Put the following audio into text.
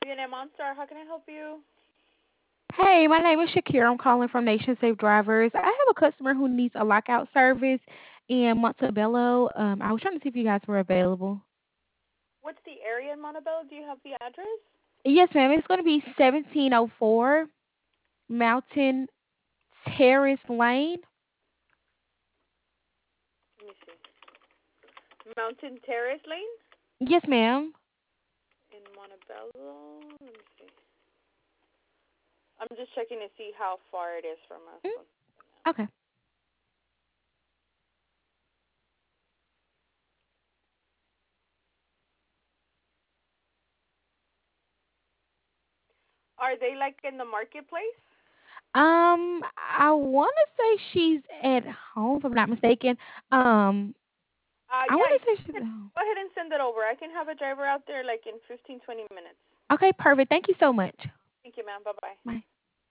UNM OnStar, how can I help you? Hey, my name is Shakira. I'm calling from Nation Safe Drivers. I have a customer who needs a lockout service in Montebello. I was trying to see if you guys were available. What's the area in Montebello? Do you have the address? Yes, ma'am. It's going to be 1704 Mountain Terrace Lane. Let me see. Mountain Terrace Lane Yes, ma'am. in Montebello. Let me see. I'm just checking to see how far it is from us. Mm, okay. Are they like in the marketplace? I want to say she's at home, if I'm not mistaken. I Yeah, want you to say she's can at home. go ahead and send it over. I can have a driver out there like in 15, 20 minutes. Okay, perfect. Thank you so much. Thank you, ma'am. Bye bye. Bye.